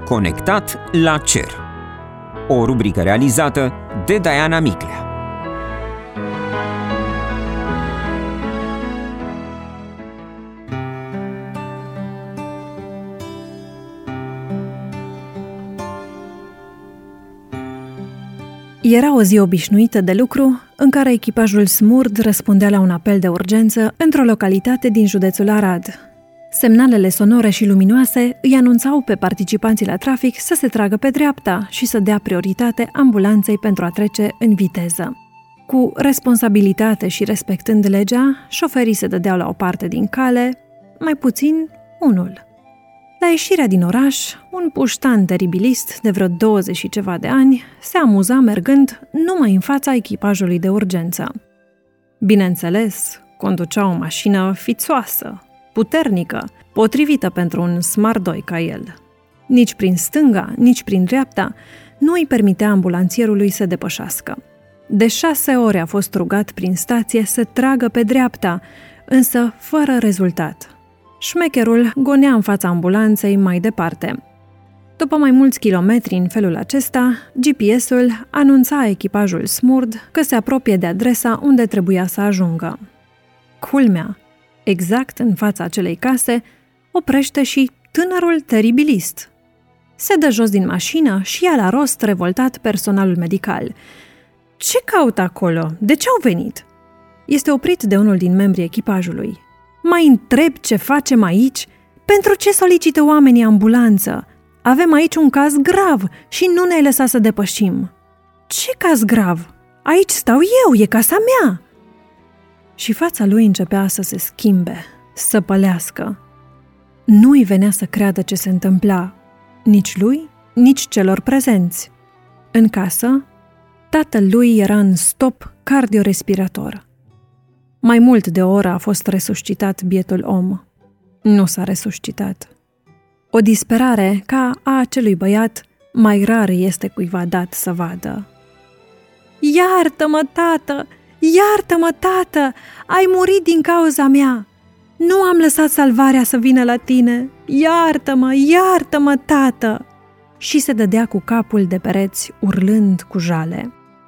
Conectat la cer. O rubrică realizată de Diana Miclea. Era o zi obișnuită de lucru în care echipajul Smurd răspundea la un apel de urgență într-o localitate din județul Arad. Semnalele sonore și luminoase îi anunțau pe participanții la trafic să se tragă pe dreapta și să dea prioritate ambulanței pentru a trece în viteză. Cu responsabilitate și respectând legea, șoferii se dădeau la o parte din cale, mai puțin unul. La ieșirea din oraș, un puștan teribilist de vreo 20 și ceva de ani se amuza mergând numai în fața echipajului de urgență. Bineînțeles, conducea o mașină fițoasă, puternică, potrivită pentru un smardoi ca el. Nici prin stânga, nici prin dreapta nu îi permitea ambulanțierului să depășească. De 6 ore a fost rugat prin stație să tragă pe dreapta, însă fără rezultat. Șmecherul gonea în fața ambulanței mai departe. După mai mulți kilometri în felul acesta, GPS-ul anunța echipajul Smurd că se apropie de adresa unde trebuia să ajungă. Culmea, exact în fața acelei case, oprește și tânărul teribilist. Se dă jos din mașină și ia la rost revoltat personalul medical. Ce caută acolo? De ce au venit? Este oprit de unul din membrii echipajului. Mai întreb ce facem aici? Pentru ce solicită oamenii ambulanță? Avem aici un caz grav și nu ne-ai lăsat să depășim. Ce caz grav? Aici stau eu, e casa mea! Și fața lui începea să se schimbe, să pălească. Nu-i venea să creadă ce se întâmpla, nici lui, nici celor prezenți. În casă, tatăl lui era în stop cardiorespirator. Mai mult de o oră a fost resuscitat bietul om. Nu s-a resuscitat. O disperare ca a acelui băiat mai rar este cuiva dat să vadă. Iartă-mă, tată! Iartă-mă, tată! Ai murit din cauza mea! Nu am lăsat salvarea să vină la tine! Iartă-mă, iartă-mă, tată! Și se dădea cu capul de pereți, urlând cu jale.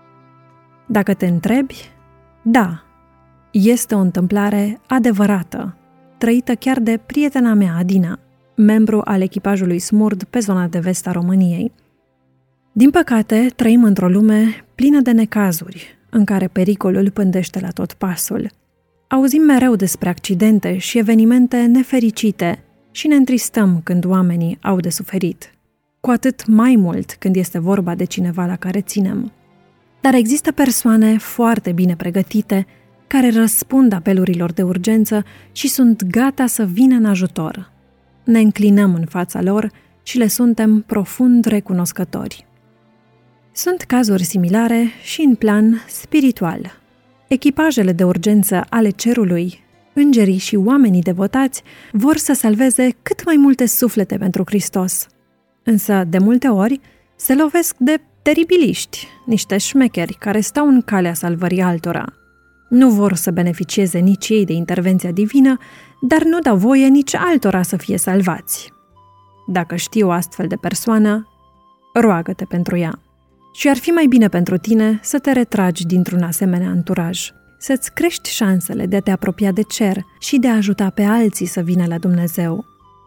Dacă te întrebi, da, este o întâmplare adevărată, trăită chiar de prietena mea, Adina, membru al echipajului Smurd pe zona de vest a României. Din păcate, trăim într-o lume plină de necazuri, în care pericolul pândește la tot pasul. Auzim mereu despre accidente și evenimente nefericite și ne întristăm când oamenii au de suferit, cu atât mai mult când este vorba de cineva la care ținem. Dar există persoane foarte bine pregătite care răspund apelurilor de urgență și sunt gata să vină în ajutor. Ne înclinăm în fața lor și le suntem profund recunoscători. Sunt cazuri similare și în plan spiritual. Echipajele de urgență ale cerului, îngerii și oamenii devotați vor să salveze cât mai multe suflete pentru Hristos. Însă, de multe ori, se lovesc de teribiliști, niște șmecheri care stau în calea salvării altora. Nu vor să beneficieze nici ei de intervenția divină, dar nu dau voie nici altora să fie salvați. Dacă știi o astfel de persoană, roagă-te pentru ea. Și ar fi mai bine pentru tine să te retragi dintr-un asemenea anturaj, să-ți crești șansele de a te apropia de cer și de a ajuta pe alții să vină la Dumnezeu.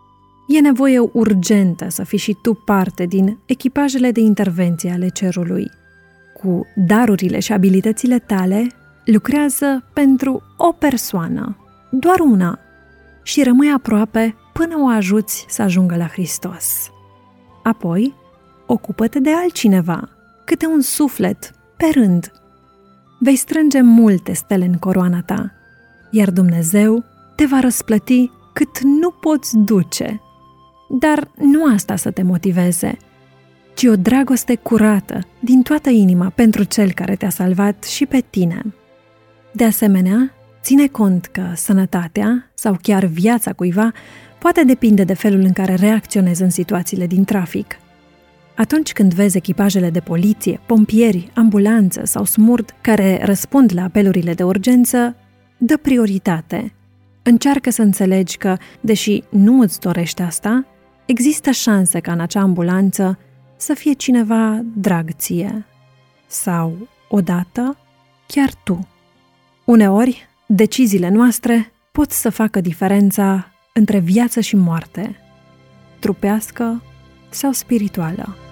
E nevoie urgentă să fii și tu parte din echipajele de intervenție ale cerului. Cu darurile și abilitățile tale, lucrează pentru o persoană, doar una, și rămâi aproape până o ajuți să ajungă la Hristos. Apoi, ocupă-te de altcineva, câte un suflet, pe rând. Vei strânge multe stele în coroana ta, iar Dumnezeu te va răsplăti cât nu poți duce. Dar nu asta să te motiveze, ci o dragoste curată, din toată inima, pentru cel care te-a salvat și pe tine. De asemenea, ține cont că sănătatea sau chiar viața cuiva poate depinde de felul în care reacționezi în situațiile din trafic. Atunci când vezi echipajele de poliție, pompieri, ambulanță sau Smurd care răspund la apelurile de urgență, dă prioritate. Încearcă să înțelegi că, deși nu îți dorești asta, există șanse ca în acea ambulanță să fie cineva drag ție. Sau, odată, chiar tu. Uneori, deciziile noastre pot să facă diferența între viață și moarte, trupească sau spirituală.